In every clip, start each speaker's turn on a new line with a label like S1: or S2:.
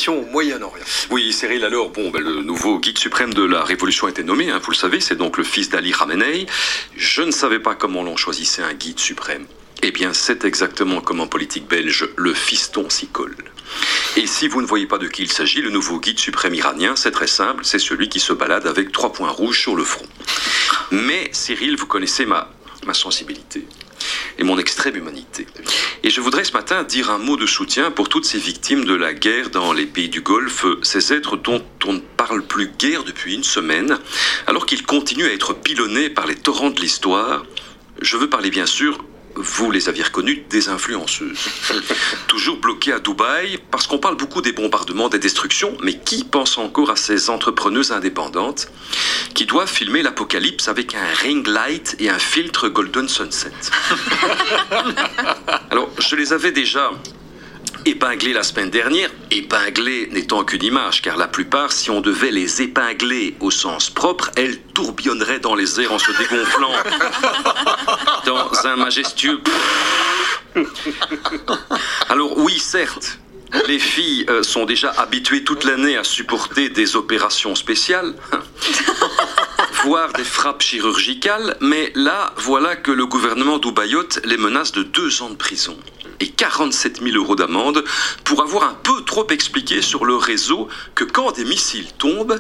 S1: situation au Moyen-Orient.
S2: Oui, Cyril, alors, le nouveau guide suprême de la Révolution a été nommé, vous le savez, c'est donc le fils d'Ali Khamenei. Je ne savais pas comment l'on choisissait un guide suprême. Eh bien, c'est exactement comme en politique belge, le fiston s'y colle. Et si vous ne voyez pas de qui il s'agit, le nouveau guide suprême iranien, c'est très simple, c'est celui qui se balade avec 3 points rouges sur le front. Mais, Cyril, vous connaissez ma sensibilité et mon extrême humanité. Et je voudrais ce matin dire un mot de soutien pour toutes ces victimes de la guerre dans les pays du Golfe, ces êtres dont on ne parle plus guère depuis une semaine, alors qu'ils continuent à être pilonnés par les torrents de l'histoire. Je veux parler bien sûr, vous les aviez reconnus, des influenceuses. Toujours bloquées à Dubaï, parce qu'on parle beaucoup des bombardements, des destructions, mais qui pense encore à ces entrepreneuses indépendantes qui doivent filmer l'apocalypse avec un ring light et un filtre Golden Sunset? Alors, je les avais déjà épinglées la semaine dernière, épinglées n'étant qu'une image, car la plupart, si on devait les épingler au sens propre, elles tourbillonneraient dans les airs en se dégonflant dans un majestueux... Alors oui, certes, les filles sont déjà habituées toute l'année à supporter des opérations spéciales, voire des frappes chirurgicales, mais là, voilà que le gouvernement d'Ubayotte les menace de 2 ans de prison et 47 000 € d'amende pour avoir un peu trop expliqué sur le réseau que quand des missiles tombent,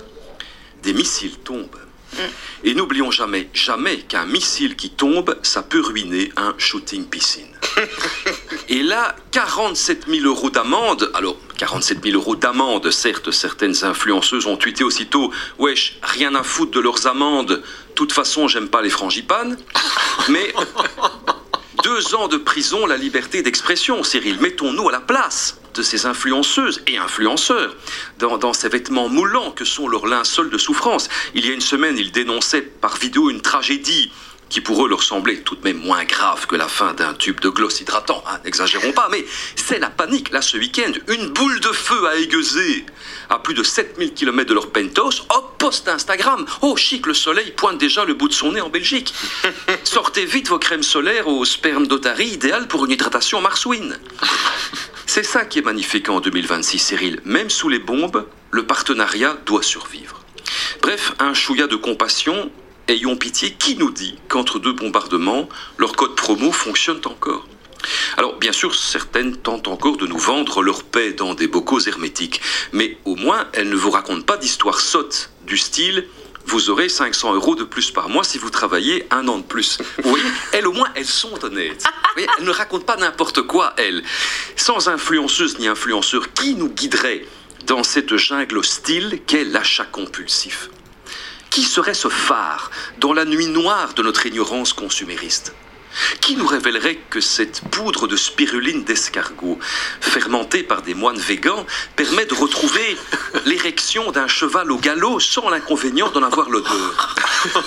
S2: Et n'oublions jamais qu'un missile qui tombe, ça peut ruiner un shooting piscine. Et là, 47 000 € d'amende. Alors, 47 000 € d'amende, certes, certaines influenceuses ont tweeté aussitôt « Wesh, rien à foutre de leurs amendes, de toute façon, j'aime pas les frangipanes. » Mais 2 ans de prison, la liberté d'expression, Cyril. Mettons-nous à la place de ces influenceuses et influenceurs dans ces vêtements moulants que sont leurs linceuls de souffrance. Il y a une semaine, ils dénonçaient par vidéo une tragédie qui pour eux leur semblait tout de même moins grave que la fin d'un tube de gloss hydratant, n'exagérons pas, mais c'est la panique, là, ce week-end. Une boule de feu a aiguisé à plus de 7000 km de leur penthouse. Hop, post Instagram. Oh, chic, le soleil pointe déjà le bout de son nez en Belgique. Sortez vite vos crèmes solaires au sperme d'otarie, idéal pour une hydratation marsouine. C'est ça qui est magnifique en 2026, Cyril. Même sous les bombes, le partenariat doit survivre. Bref, un chouïa de compassion. Ayons pitié, qui nous dit qu'entre 2 bombardements, leur code promo fonctionne encore? Alors, bien sûr, certaines tentent encore de nous vendre leur paix dans des bocaux hermétiques, mais au moins, elles ne vous racontent pas d'histoires sottes du style « Vous aurez 500 € de plus par mois si vous travaillez 1 an de plus. » Vous voyez, elles, au moins, elles sont honnêtes. Vous voyez, elles ne racontent pas n'importe quoi, elles. Sans influenceuse ni influenceur, qui nous guiderait dans cette jungle hostile qu'est l'achat compulsif? Qui serait ce phare dans la nuit noire de notre ignorance consumériste? Qui nous révélerait que cette poudre de spiruline d'escargot, fermentée par des moines végans, permet de retrouver l'érection d'un cheval au galop sans l'inconvénient d'en avoir l'odeur?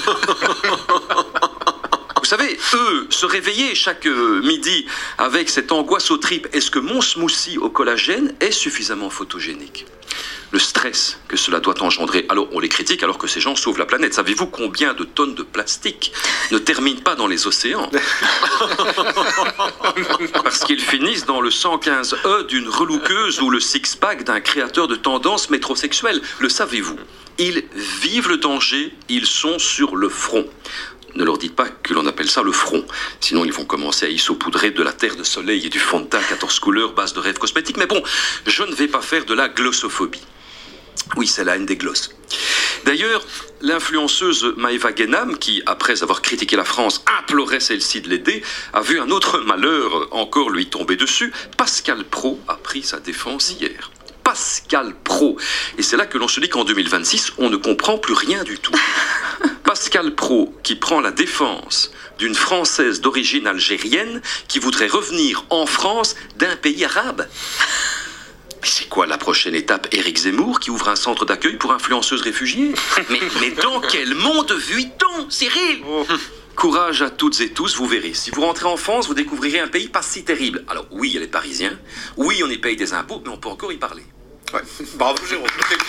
S2: Vous savez, eux, se réveiller chaque midi avec cette angoisse aux tripes, est-ce que mon smoothie au collagène est suffisamment photogénique? Le stress que cela doit engendrer. Alors, on les critique alors que ces gens sauvent la planète. Savez-vous combien de tonnes de plastique ne terminent pas dans les océans? Parce qu'ils finissent dans le 115E d'une relookeuse ou le six-pack d'un créateur de tendances métrosexuelles. Le savez-vous? Ils vivent le danger, ils sont sur le front. Ne leur dites pas que l'on appelle ça le front. Sinon, ils vont commencer à y saupoudrer de la terre de soleil et du fond de teint 14 couleurs, base de rêves cosmétiques. Mais bon, je ne vais pas faire de la glossophobie. Oui, c'est la haine des glosses. D'ailleurs, l'influenceuse Maëva Guénam, qui, après avoir critiqué la France, implorait celle-ci de l'aider, a vu un autre malheur encore lui tomber dessus. Pascal Praud a pris sa défense hier. Pascal Praud. Et c'est là que l'on se dit qu'en 2026, on ne comprend plus rien du tout. Pascal Praud qui prend la défense d'une Française d'origine algérienne qui voudrait revenir en France d'un pays arabe. Mais c'est quoi la prochaine étape? Éric Zemmour qui ouvre un centre d'accueil pour influenceuses réfugiées? Mais dans quel monde vit-on, Cyril? Courage à toutes et tous, vous verrez. Si vous rentrez en France, vous découvrirez un pays pas si terrible. Alors oui, il y a les Parisiens, oui, on y paye des impôts, mais on peut encore y parler.
S1: Ouais. Bravo, Jérôme.